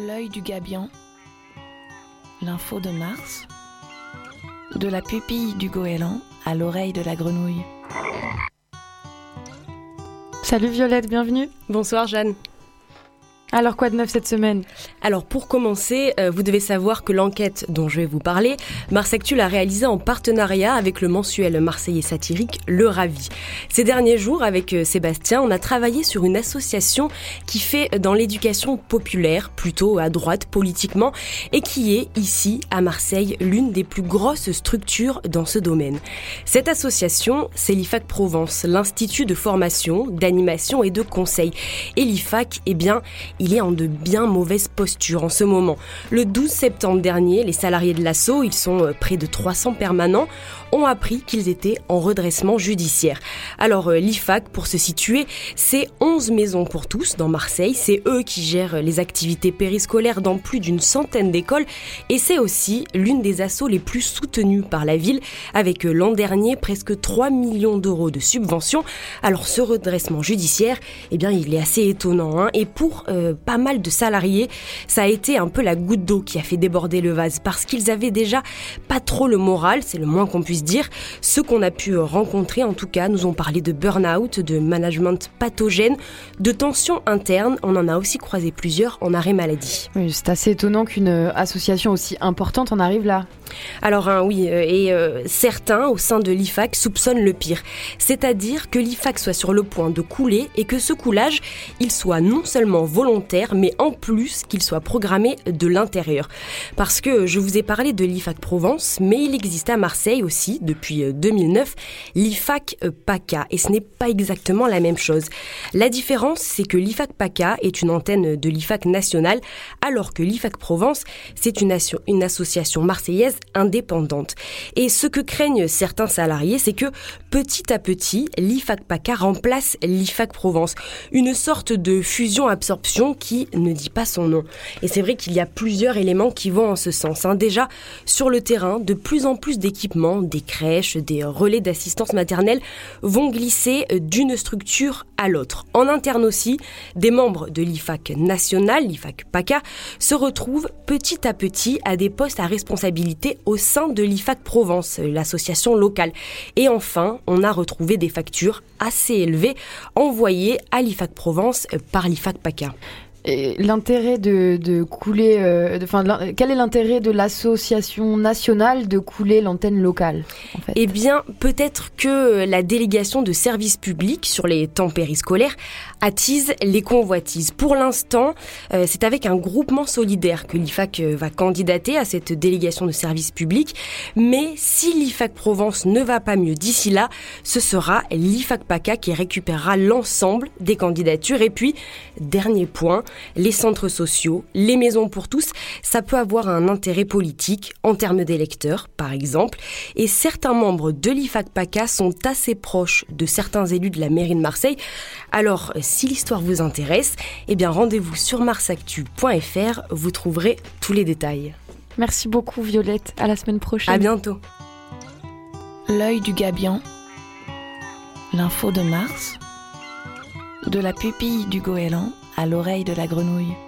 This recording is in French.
L'œil du gabian, l'info de Mars, de la pupille du goéland à l'oreille de la grenouille. Salut Violette, bienvenue. Bonsoir Jeanne. Alors quoi de neuf cette semaine ? Alors pour commencer, vous devez savoir que l'enquête dont je vais vous parler, Mars Actu l'a réalisée en partenariat avec le mensuel marseillais satirique Le Ravi. Ces derniers jours, avec Sébastien, on a travaillé sur une association qui fait dans l'éducation populaire, plutôt à droite politiquement, et qui est ici à Marseille l'une des plus grosses structures dans ce domaine. Cette association, c'est l'IFAC Provence, l'Institut de formation, d'animation et de conseil. Et l'IFAC, il est en de bien mauvaises postures en ce moment. Le 12 septembre dernier, les salariés de l'asso, ils sont près de 300 permanents, ont appris qu'ils étaient en redressement judiciaire. Alors l'IFAC, pour se situer, c'est 11 maisons pour tous dans Marseille. C'est eux qui gèrent les activités périscolaires dans plus d'une centaine d'écoles et c'est aussi l'une des assos les plus soutenues par la ville avec l'an dernier presque 3 millions d'euros de subventions. Alors ce redressement judiciaire, il est assez étonnant et pour pas mal de salariés, ça a été un peu la goutte d'eau qui a fait déborder le vase parce qu'ils avaient déjà pas trop le moral, c'est le moins qu'on puisse dire. Ceux qu'on a pu rencontrer, en tout cas, nous ont parlé de burn-out, de management pathogène, de tensions internes. On en a aussi croisé plusieurs en arrêt maladie. Oui, c'est assez étonnant qu'une association aussi importante en arrive là. Alors certains au sein de l'IFAC soupçonnent le pire, c'est-à-dire que l'IFAC soit sur le point de couler et que ce coulage, il soit non seulement volontaire, mais en plus qu'il soit programmé de l'intérieur. Parce que je vous ai parlé de l'IFAC Provence, mais il existe à Marseille aussi, depuis 2009, l'IFAC PACA, et ce n'est pas exactement la même chose. La différence, c'est que l'IFAC PACA est une antenne de l'IFAC nationale, alors que l'IFAC Provence, c'est une association marseillaise indépendante. Et ce que craignent certains salariés, c'est que petit à petit, l'IFAC PACA remplace l'IFAC Provence. Une sorte de fusion-absorption qui ne dit pas son nom. Et c'est vrai qu'il y a plusieurs éléments qui vont en ce sens. Déjà, sur le terrain, de plus en plus d'équipements, des crèches, des relais d'assistance maternelle vont glisser d'une structure à l'autre. En interne aussi, des membres de l'IFAC national, l'IFAC PACA, se retrouvent petit à petit à des postes à responsabilité au sein de l'IFAC Provence, l'association locale. Et enfin, on a retrouvé des factures assez élevées envoyées à l'IFAC Provence par l'IFAC PACA. Et l'intérêt de couler, quel est l'intérêt de l'association nationale de couler l'antenne locale en fait ? Peut-être que la délégation de services publics sur les temps périscolaires attise les convoitises. Pour l'instant, c'est avec un groupement solidaire que l'IFAC va candidater à cette délégation de services publics. Mais si l'IFAC Provence ne va pas mieux d'ici là, ce sera l'IFAC PACA qui récupérera l'ensemble des candidatures. Et puis, dernier point, les centres sociaux, les maisons pour tous, ça peut avoir un intérêt politique en termes d'électeurs, par exemple. Et certains membres de l'IFAC PACA sont assez proches de certains élus de la mairie de Marseille. Alors, si l'histoire vous intéresse, rendez-vous sur marsactu.fr, vous trouverez tous les détails. Merci beaucoup Violette, à la semaine prochaine. À bientôt. L'œil du gabian, l'info de Mars, de la pupille du goéland à l'oreille de la grenouille.